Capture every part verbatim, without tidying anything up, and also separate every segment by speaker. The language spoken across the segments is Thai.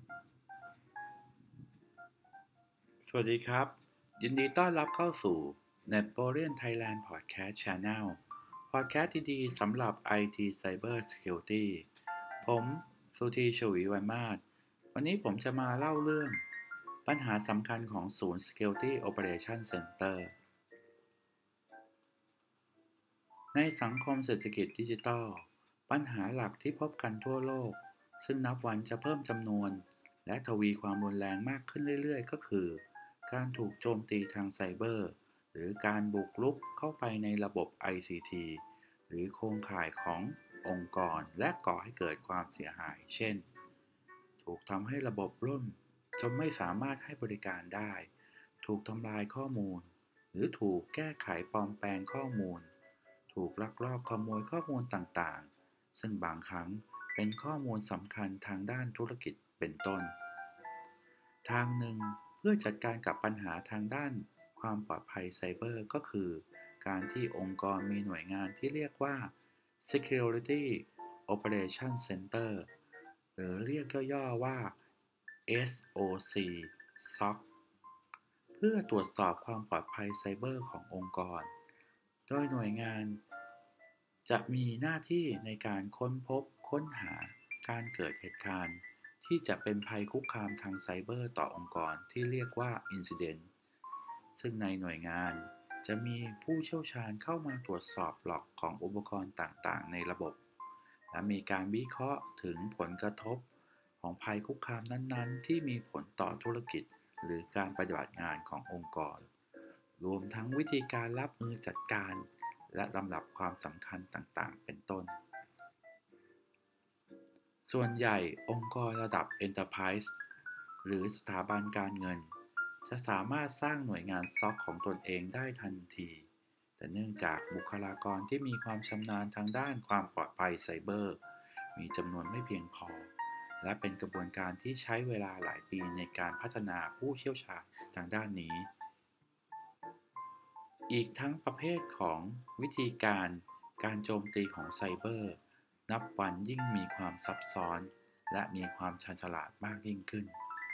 Speaker 1: สวัสดีครับยินดีต้อนรับเข้าสู่ Napoleon Thailand Podcast Channel Podcast ดีๆสำหรับ ไอ ที Cyber Security ผมสุธีชวีวันมาศวันนี้ผมจะมาเล่าเรื่องปัญหาสำคัญของศูนย์ Security Operation Center ในสังคมเศรษฐกิจดิจิทัลปัญหาหลักที่พบกันทั่วโลกซึ่งนับวันจะเพิ่มจำนวนและทวีความรุนแรงมากขึ้นเรื่อยๆก็คือการถูกโจมตีทางไซเบอร์หรือการบุกรุกเข้าไปในระบบ ไอ ซี ที หรือโครงข่ายขององค์กรและก่อให้เกิดความเสียหายเช่นถูกทำให้ระบบล่มจนไม่สามารถให้บริการได้ถูกทำลายข้อมูลหรือถูกแก้ไขปลอมแปลงข้อมูลถูกลักลอบขโมยข้อมูลต่างๆซึ่งบางครั้งเป็นข้อมูลสำคัญทางด้านธุรกิจเป็นต้นทางหนึ่งเพื่อจัดการกับปัญหาทางด้านความปลอดภัยไซเบอร์ก็คือการที่องค์กรมีหน่วยงานที่เรียกว่า Security Operation Center หรือเรียกย่อๆว่า เอส โอ ซี เอส โอ ซี เพื่อตรวจสอบความปลอดภัยไซเบอร์ขององค์กรโดยหน่วยงานจะมีหน้าที่ในการค้นพบค้นหาการเกิดเหตุการณ์ที่จะเป็นภัยคุกคามทางไซเบอร์ต่อองค์กรที่เรียกว่า Incident ซึ่งในหน่วยงานจะมีผู้เชี่ยวชาญเข้ามาตรวจสอบหลอกของอุปกรณ์ต่างๆในระบบและมีการวิเคราะห์ถึงผลกระทบของภัยคุกคามนั้นๆที่มีผลต่อธุรกิจหรือการปฏิบัติงานขององค์กรรวมทั้งวิธีการรับมือจัดการและลำดับความสำคัญต่างๆเป็นต้นส่วนใหญ่องค์กรระดับ Enterprise หรือสถาบันการเงินจะสามารถสร้างหน่วยงาน ซี โอ ซี ของตนเองได้ทันทีแต่เนื่องจากบุคลากรที่มีความชำนาญทางด้านความปลอดภัยไซเบอร์มีจำนวนไม่เพียงพอและเป็นกระบวนการที่ใช้เวลาหลายปีในการพัฒนาผู้เชี่ยวชาญทางด้านนี้อีกทั้งประเภทของวิธีการการโจมตีของไซเบอร์นับวันยิ่งมีความซับซ้อนและมีความชาญฉลาดมากยิ่งขึ้น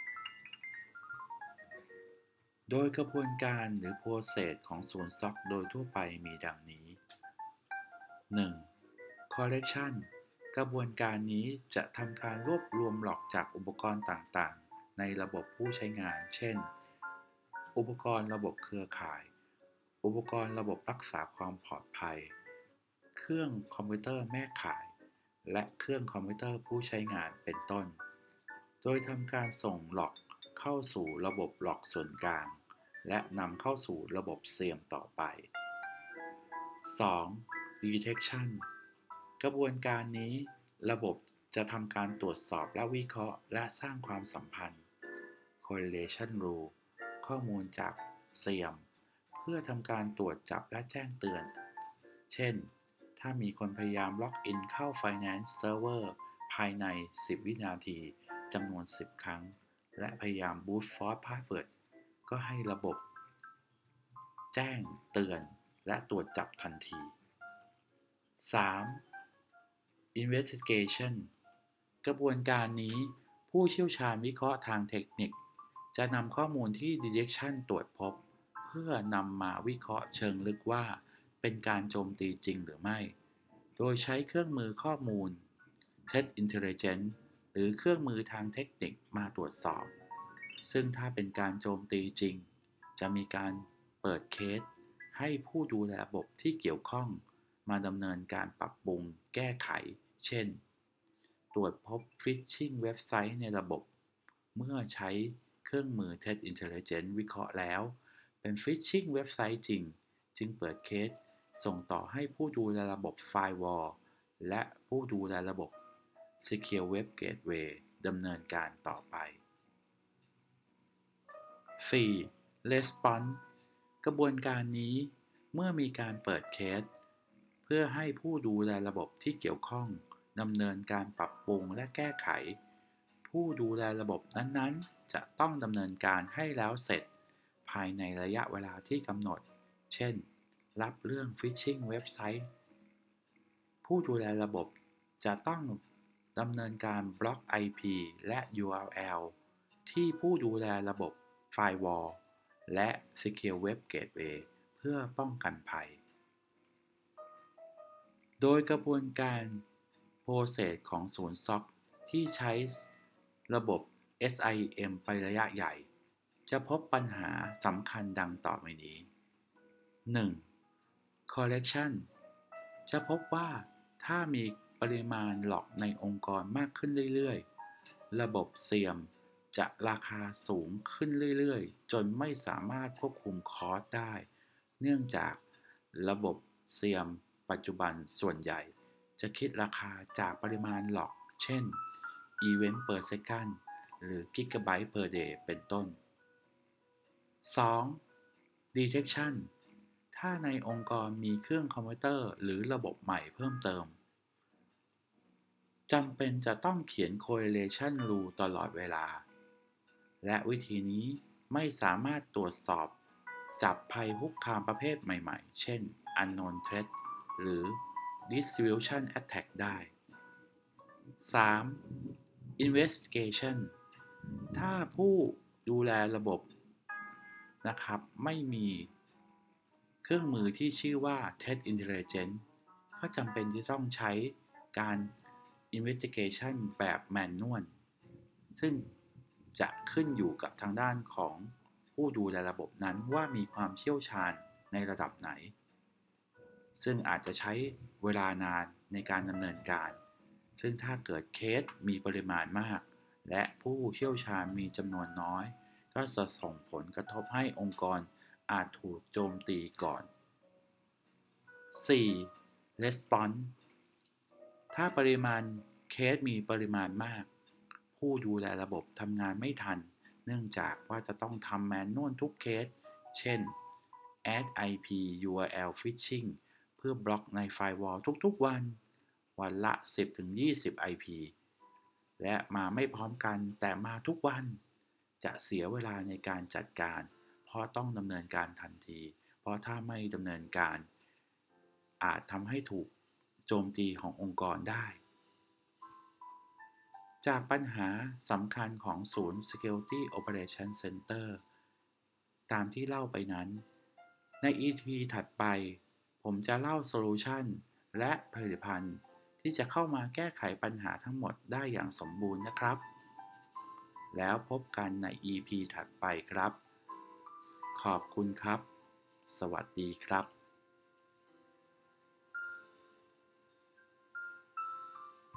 Speaker 1: โดยกระบวนการหรือ process ของศูนย์ ซี โอ ซี โดยทั่วไปมีดังนี้ หนึ่ง Collection กระบวนการนี้จะทำการรวบรวมหลอกจากอุปกรณ์ต่างๆในระบบผู้ใช้งานเช่นอุปกรณ์ระบบเครือข่ายอุปกรณ์ระบบรักษาความปลอดภัยเครื่องคอมพิวเตอร์แม่ข่ายและเครื่องคอมพิวเตอร์ผู้ใช้งานเป็นต้นโดยทำการส่งหลอกเข้าสู่ระบบหลอกส่วนกลางและนำเข้าสู่ระบบเสียมต่อไป สอง Detection กระบวนการนี้ระบบจะทำการตรวจสอบและวิเคราะห์และสร้างความสัมพันธ์ Correlation Rule ข้อมูลจากเสียมเพื่อทำการตรวจจับและแจ้งเตือน เช่น ถ้ามีคนพยายามล็อกอินเข้า Finance Server ภายใน สิบ วินาทีจำนวน สิบ ครั้ง และพยายาม Brute Force Password ก็ให้ระบบแจ้งเตือนและตรวจจับทันที สาม Investigation กระบวนการนี้ผู้เชี่ยวชาญวิเคราะห์ทางเทคนิคจะนำข้อมูลที่ Detection ตรวจพบเพื่อนำมาวิเคราะห์เชิงลึกว่าเป็นการโจมตีจริงหรือไม่โดยใช้เครื่องมือข้อมูล Threat Intelligence หรือเครื่องมือทางเทคนิคมาตรวจสอบซึ่งถ้าเป็นการโจมตีจริงจะมีการเปิดเคสให้ผู้ดูแลระบบที่เกี่ยวข้องมาดำเนินการปรับปรุงแก้ไขเช่นตรวจพบ Phishing เว็บไซต์ในระบบเมื่อใช้เครื่องมือ Threat Intelligence วิเคราะห์แล้วเป็น Phishing เว็บไซต์จริงจึงเปิดเคสส่งต่อให้ผู้ดูแลระบบ Firewall และผู้ดูแลระบบ Secure Web Gateway ดำเนินการต่อไป สี่ Response กระบวนการนี้เมื่อมีการเปิดเคสเพื่อให้ผู้ดูแลระบบที่เกี่ยวข้องดำเนินการปรับปรุงและแก้ไขผู้ดูแลระบบนั้นๆจะต้องดำเนินการให้แล้วเสร็จภายในระยะเวลาที่กำหนดเช่นรับเรื่อง Phishing เว็บไซต์ผู้ดูแลระบบจะต้องดำเนินการบล็อก ไอ พี และ ยู อาร์ แอล ที่ผู้ดูแลระบบ Firewall และ Secure Web Gateway เพื่อป้องกันภัย โดยกระบวนการ Process ของศูนย์ ซี โอ ซี ที่ใช้ระบบ เอส ไอ เอ็ม ไประยะใหญ่ จะพบปัญหาสำคัญดังต่อไปนี้ หนึ่ง Correlation จะพบว่าถ้ามีปริมาณหลอกในองค์กรมากขึ้นเรื่อยๆ ระบบ ซี ไอ เอ็ม จะราคาสูงขึ้นเรื่อยๆ จนไม่สามารถควบคุมคอสต์ได้ เนื่องจากระบบ ซี ไอ เอ็ม ปัจจุบันส่วนใหญ่จะคิดราคาจากปริมาณหลอก เช่น Event per second หรือ Gigabyte per day เป็นต้น สอง Detection ถ้าในองค์กรมีเครื่องคอมพิวเตอร์หรือระบบใหม่เพิ่มเติม จำเป็นจะต้องเขียน Correlation Rule ตลอดเวลา และวิธีนี้ไม่สามารถตรวจสอบจับภัยคุกคามประเภทใหม่ๆ เช่น Unknown Threat หรือ Distribution Attack ได้ สาม Investigation ถ้าผู้ดูแลระบบนะครับไม่มีเครื่องมือที่ชื่อว่า Threat Intelligence ก็จำเป็นที่ต้องใช้การ Investigation แบบ Manual ซึ่งจะขึ้นอยู่กับทางด้านของผู้ดูแลระบบนั้นว่ามีความเชี่ยวชาญในระดับไหน ซึ่งอาจจะใช้เวลานานในการดำเนินการ ซึ่งถ้าเกิดเคสมีปริมาณมากและผู้เชี่ยวชาญมีจำนวนน้อยก็จะส่งผลกระทบให้องค์กรอาจถูกโจมตีก่อน สี่ Response ถ้าปริมาณเคสมีปริมาณมากผู้ดูแลระบบทำงานไม่ทันเนื่องจากว่าจะต้องทำแมนนวลทุกเคสเช่น add ไอ พี ยู อาร์ แอล Phishing เพื่อบล็อกใน Firewall ทุกๆวันวันละ สิบถึงยี่สิบ ไอ พี และมาไม่พร้อมกันแต่มาทุกวันจะเสียเวลาในการจัดการเพราะต้องดำเนินการทันทีเพราะถ้าไม่ดำเนินการอาจทำให้ถูกโจมตีขององค์กรได้จากปัญหาสำคัญของศูนย์ Security Operations Center ตามที่เล่าไปนั้นใน อี พี ถัดไปผมจะเล่าโซลูชันและผลิตภัณฑ์ที่จะเข้ามาแก้ไขปัญหาทั้งหมดได้อย่างสมบูรณ์นะครับแล้วพบกันใน อี พี ถัดไปครับขอบคุณครับสวัสดีครับ